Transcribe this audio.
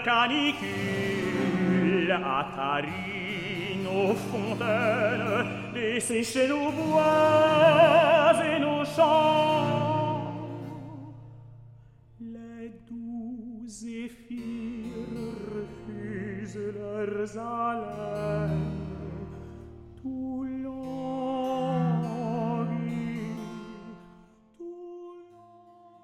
canicule attarie nos fontaines, dessécher nos bois et nos champs. Les doux zéphyrs refusent leurs haleines.